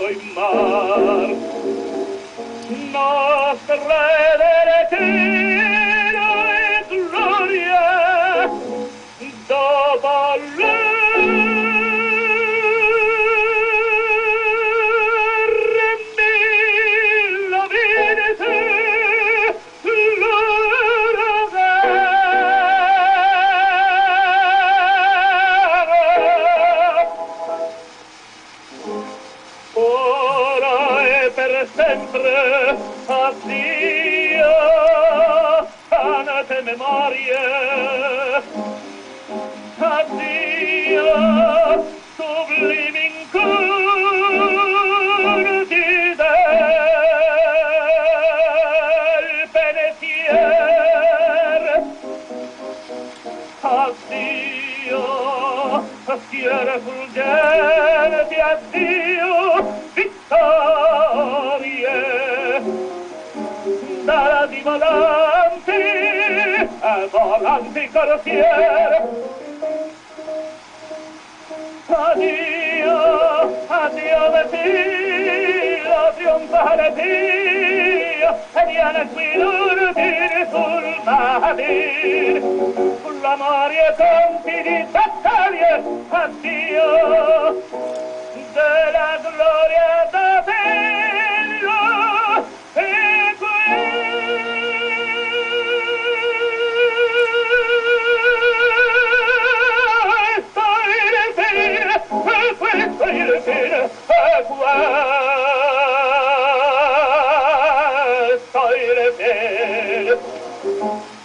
in mar. Nostra verità e gloria dopo mille vite ora e per sempre addio anate memorie addio sublimi inculti del pensier addio fiere fulgenti addio vittorie dalla di volanti e volanti corsier addio addio vestio trionfale Dio e viene qui l'urdir sul madir sull'amore e conti di battaglie addio della gloria da bello e questo è il fine questo è il fine